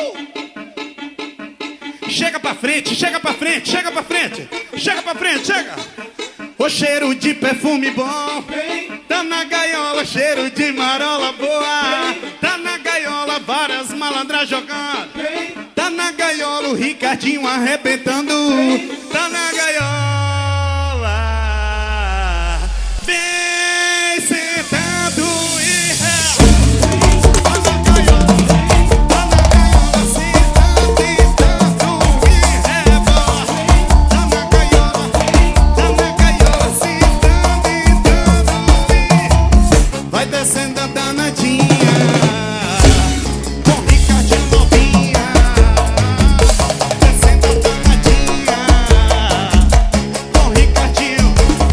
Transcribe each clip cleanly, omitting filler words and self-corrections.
Chega pra frente, chega pra frente, chega pra frente, chega pra frente, chega. O cheiro de perfume bom, tá na gaiola, cheiro de marola boa. Tá na gaiola, várias malandras jogando. Tá na gaiola, o Ricardinho arrebentando. Tá na gaiola, vem sentando e tá na gaiola, sentando e dando e rebola. Tá na gaiola, sentando e dando e vai descendo a danadinha. Com Ricardinho novinha, descendo a danadinha. Com Ricardinho,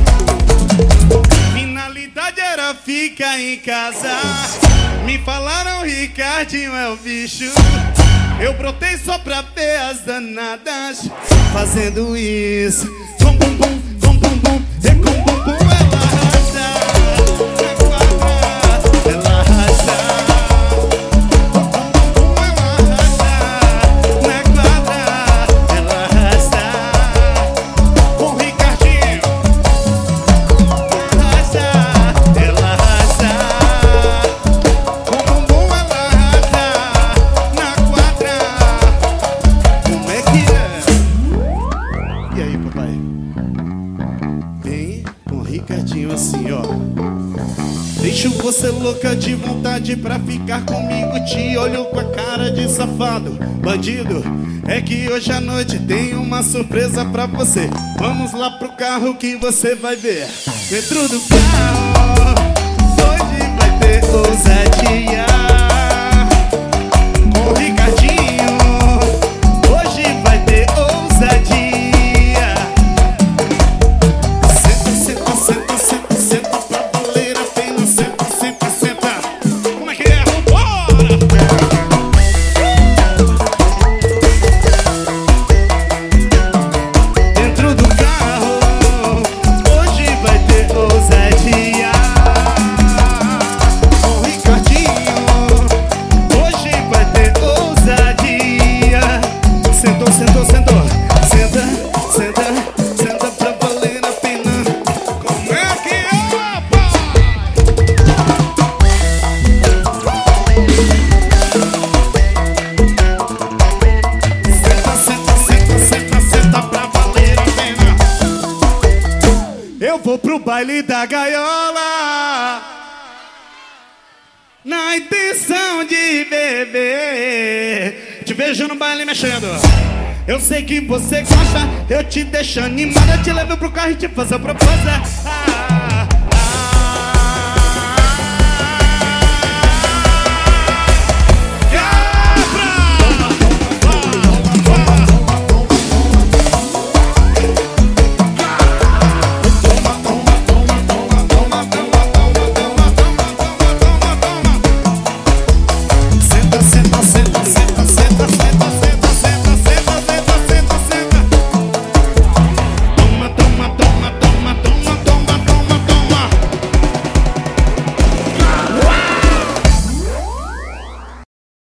finalidade era ficar em casa. Me falaram Ricardinho é o bicho. Eu brotei só pra ver as danadas fazendo isso. Com bum bum, com bum bum, e com bum bum ela arrasta. Na quadra, ela arrasta. Com bum bum ela arrasta. Na quadra, ela arrasta. Com Ricardinho, arrasta, ela arrasta. Com bum bum ela arrasta. Na quadra, como é que é? E aí, papai? Vem com Ricardinho assim, ó. Deixo você louca de vontade pra ficar comigo. Te olho com a cara de safado, bandido. É que hoje à noite tem uma surpresa pra você. Vamos lá pro carro que você vai ver. Dentro do carro, hoje vai ter ousadia. Com Ricardinho, hoje vai ter ousadia. Senta, senta, senta, senta, senta pra valer a pena. Senta, senta, senta. Como é que é? Vambora! Dentro do carro, hoje vai ter ousadia. Com Ricardinho, hoje vai ter ousadia. Sentou, sentou, sentou. Senta, senta, senta pra valer a pena. Como é que é, pai? Senta, senta, senta, senta, senta pra valer a pena. Eu vou pro baile da gaiola na intenção de beber. Te vejo no baile mexendo. Eu sei que você gosta, eu te deixo animada. Te levo pro carro e te faço a proposta.